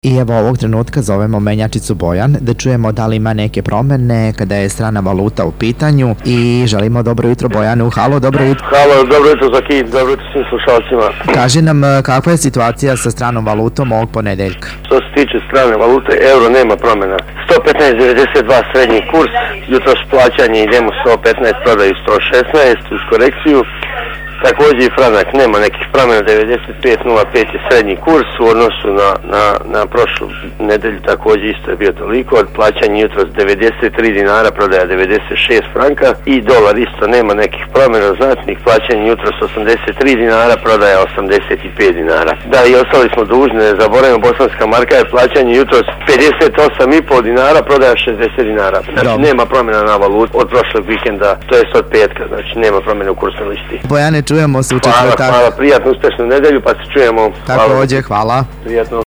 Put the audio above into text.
I evo ovog trenutka zovemo menjačicu Bojan da čujemo da li ima neke promene kada je strana valuta u pitanju i želimo dobro jutro Bojanu. Halo, dobro jutro. Halo, dobro jutro Zaki, dobro jutro svim slušalcima. Kaži nam kakva je situacija sa stranom valutom ovog ponedeljka? Što se tiče strane valute, euro nema promjena. 115,92 srednji kurs, jutros plaćanje idemo 115, prodaju 116 uz korekciju. Također i franak nema nekih promjena, 95,05 je srednji kurs u odnosu na prošlu nedelju, također isto je bio toliko, od plaćanja jutros 93 dinara, prodaja 96 franka i dolar isto nema nekih promjena znatnih, plaćanje jutros 83 dinara, prodaja 85 dinara. Da, i ostali smo dužni, ne zaboravimo, bosanska marka je plaćanje jutros 58,5 dinara, prodaja 60 dinara. Znači nema promjena na valutu od prošlog vikenda, to jest od petka, znači nema promjena u kursnoj listi. Bojane, čujemo se u četvrtak. Hvala, prijatno, uspješnu nedelju, pa se čujemo. Također, hvala. Prijatno.